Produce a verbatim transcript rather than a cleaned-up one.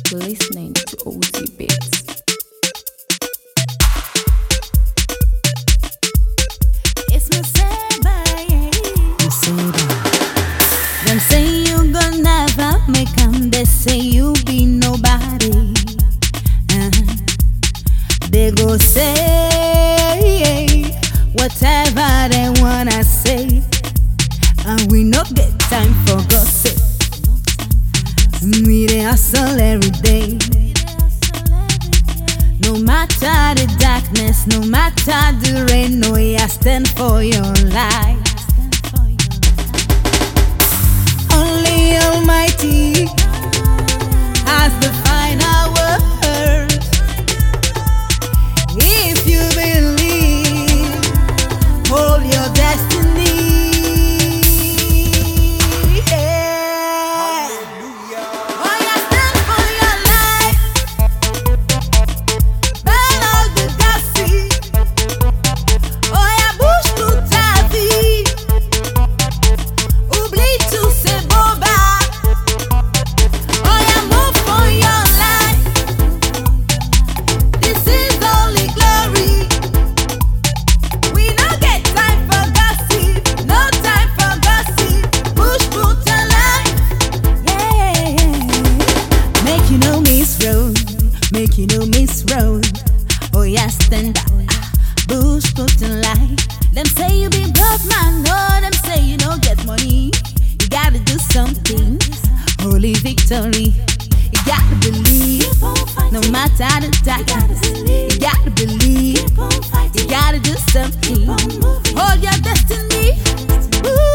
You're listening to O T Beats. It's my Seba, yeah. You say that. Them say you gon' never make 'em. They say you be nobody. Uh-huh. They go say whatever they wanna say, and we no get time for gossip. We dey hustle every day. No matter the darkness, no matter the rain, no, I stand for your life. Only Almighty has the final word. If you believe, hold your destiny. Make you know miss road. Oh yeah, stand up. Bush put in light. Them say you be broke man. No, them say you don't get money. You gotta do something. Holy victory. You gotta believe. No matter the darkness. You gotta believe. You gotta do something. Hold your destiny. Ooh.